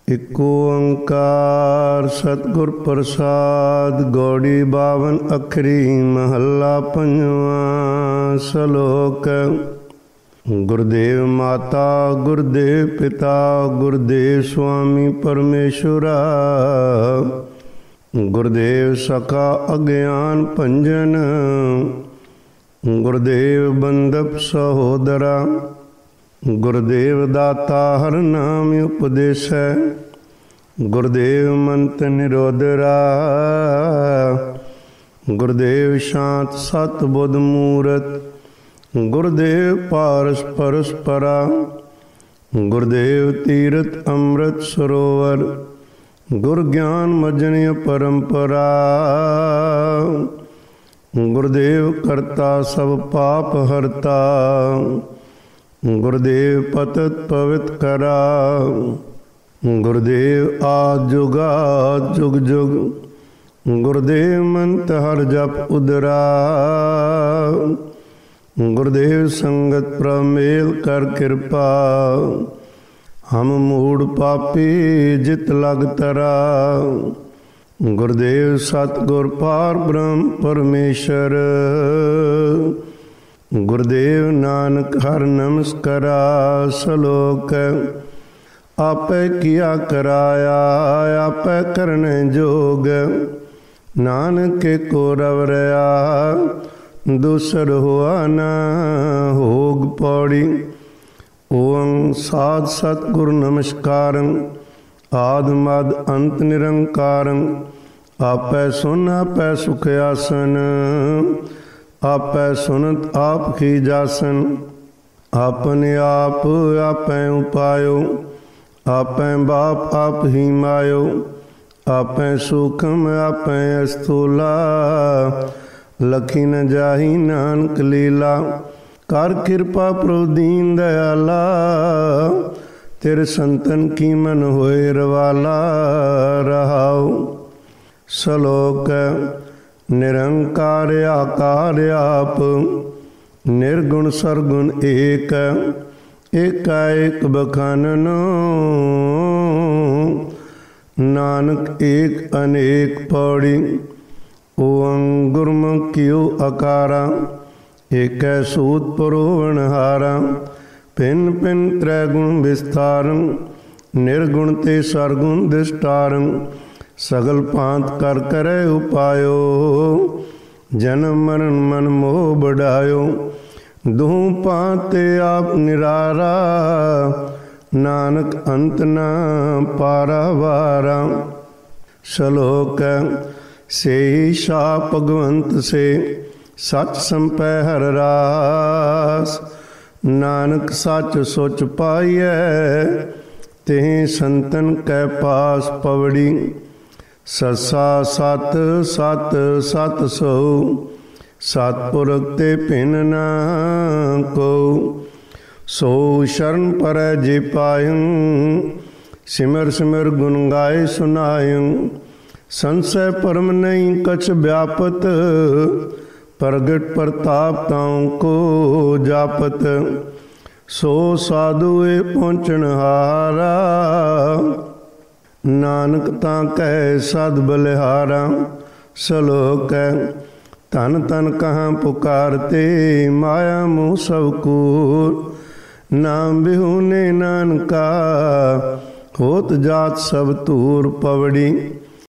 ਇਕ ਓੰਕਾਰ ਸਤਿਗੁਰ ਪ੍ਰਸਾਦ। ਗੌੜੀ 52 ਅੱਖਰੀ ਮਹੱਲਾ ਪੰਜਵਾਂ। ਸ਼ਲੋਕ। ਗੁਰਦੇਵ ਮਾਤਾ ਗੁਰਦੇਵ ਪਿਤਾ ਗੁਰਦੇਵ ਸੁਆਮੀ ਪਰਮੇਸ਼ੁਰਾ। ਗੁਰਦੇਵ ਸਕਾ ਅਗਿਆਨ ਭੰਜਨ ਗੁਰਦੇਵ ਬੰਧਪ ਸਹੋਦਰਾ। ਗੁਰਦੇਵ ਦਾਤਾ ਹਰ ਨਾਮ ਉਪਦੇਸੈ ਗੁਰਦੇਵ ਮੰਤ ਨਿਰੋਧਰਾ। ਗੁਰਦੇਵ ਸ਼ਾਂਤ ਸਤ ਬੁੱਧ ਮੂਰਤ ਗੁਰਦੇਵ ਪਾਰਸ ਪਰਸ ਪਰਾ। ਗੁਰਦੇਵ ਤੀਰਥ ਅੰਮ੍ਰਿਤ ਸਰੋਵਰ ਗੁਰ ਗਿਆਨ ਮਜਨ ਪਰੰਪਰਾ। ਗੁਰਦੇਵ ਕਰਤਾ ਸਭ ਪਾਪ ਹਰਤਾ ਗੁਰਦੇਵ ਪਤਿਤ ਪਵਿੱਤ ਕਰਾ। ਗੁਰਦੇਵ ਆਦਿ ਜੁਗਾਦ ਜੁਗ ਜੁਗ ਗੁਰਦੇਵ ਮੰਤ ਹਰ ਜਪ ਉਦਰਾ। ਗੁਰਦੇਵ ਸੰਗਤ ਪ੍ਰਮੇਲ ਕਰ ਕਿਰਪਾ ਹਮ ਮੂੜ ਪਾਪੀ ਜਿਤ ਲਗ ਤਰਾ। ਗੁਰਦੇਵ ਸਤਿਗੁਰ ਪਾਰ ਬ੍ਰਹਮ ਪਰਮੇਸ਼ਰ ਗੁਰਦੇਵ ਨਾਨਕ ਹਰ ਨਮਸਕਾਰਾ। ਸ਼ਲੋਕ। ਆਪੇ ਕੀਆ ਕਰਾਇਆ ਆਪੇ ਕਰਨੇ ਜੋਗ ਨਾਨਕ ਕੋ ਰਵ ਰਿਆ ਦੂਸਰ ਹੋਆ ਨਾ ਹੋਗ ਪੌੜੀ। ਓੰ ਸਾਧ ਸਤਿਗੁਰ ਨਮਸਕਾਰੰ ਆਦਿ ਮਦ ਅੰਤ ਨਿਰੰਕਾਰੰ। ਆਪੈ ਸੁਨ ਆਪੈ ਸੁਖ ਆਸਨ ਆਪੈ ਸੁਨਤ ਆਪ ਕੀ ਜਾਸਨ। ਆਪਣੇ ਆਪ ਆਪੈ ਉਪਾਇਓ ਆਪੈ ਬਾਪ ਆਪ ਹੀ ਮਾਇਓ। ਆਪੈ ਸੂਖਮ ਆਪੈ ਅਸਥੂਲਾ ਲਖੀ ਨ ਜਾਹੀ ਨਾਨਕ ਲੀਲਾ। ਕਰ ਕਿਰਪਾ ਪ੍ਰਭੁ ਦੀਨ ਦਇਆਲਾ ਤੇਰੇ ਸੰਤਨ ਕੀ ਮਨ ਹੋਏ ਰਵਾਲਾ ਰਹਾਉ। ਸ਼ਲੋਕ। ਨਿਰੰਕਾਰ ਆਕਾਰ ਆਪ ਨਿਰਗੁਣ ਸਰਗੁਣ ਏਕ ਏਕਾ ਏਕ ਬਖਾਨਨੋ। ਨਾਨਕ ਏਕ ਅਨੇਕ ਪੌੜੀ। ਓੰ ਗੁਰਮੁਖਿਓ ਅਕਾਰਾ ਏਕੈ ਸੂਤ ਪਰੋਵਨਹਾਰਾ। ਭਿੰਨ ਭਿੰਨ ਤ੍ਰੈ ਗੁਣ ਵਿਸਥਾਰੰ ਨਿਰਗੁਣ ਤੇ ਸਰਗੁਣ ਦਿਸ਼ਟਾਰੰ। ਸਗਲ ਭਾਂਤ ਕਰ ਕਰੈ ਉਪਾਇਓ ਜਨਮ ਮਰਨ ਮਨ ਮੋਹ ਬੜਾਇਓ। ਦੂਹ ਭਾਂਤ ਤੇ ਆਪ ਨਿਰਾਰਾ ਨਾਨਕ ਅੰਤ ਨਾ ਪਾਰਾਵਾਰਾ। ਸ਼ਲੋਕ। ਸੇ ਸ਼ਾ ਭਗਵੰਤ ਸੇ ਸਚ ਸੰਪੈ ਹਰ ਰਾਸ। ਨਾਨਕ ਸੱਚ ਸੁਚ ਪਾਈਐ ਤੇ ਸੰਤਨ ਕੈ ਪਾਸ ਪਵੜੀ। ਸਸਾ ਸਤ ਸਤ ਸਤ ਸੋ ਸਤਿਪੁਰਖ ਤੇ ਭਿੰਨ ਨਾ ਕੋ। ਸੋ ਸ਼ਰਨ ਪਰੈ ਜੇ ਪਾਇੰ ਸਿਮਰ ਸਿਮਰ ਗੁਣ ਗਾਏ ਸੁਨਾਇੰ। ਸੰਸੈ ਪਰਮ ਨਹੀਂ ਕਛ ਵਿਆਪਤ ਪ੍ਰਗਟ ਪ੍ਰਤਾਪ ਤਾਉ ਕੋ ਜਾਪਤ। ਸੋ ਸਾਧੂ ਏ ਪਹੁੰਚਣ ਹਾਰਾ ਨਾਨਕ ਤਾਂ ਕਹਿ ਸਦ ਬਲਿਹਾਰਾ। ਸ਼ਲੋਕ। ਧਨ ਧਨ ਕਹਾਂ ਪੁਕਾਰਤੇ ਮਾਇਆ ਮੋਹ ਸਭ ਕੂਰ। ਨਾਮ ਬਿਹੂਨੇ ਨਾਨਕਾ ਹੋਤ ਜਾਤ ਸਭ ਧੂਰ ਪਵੜੀ।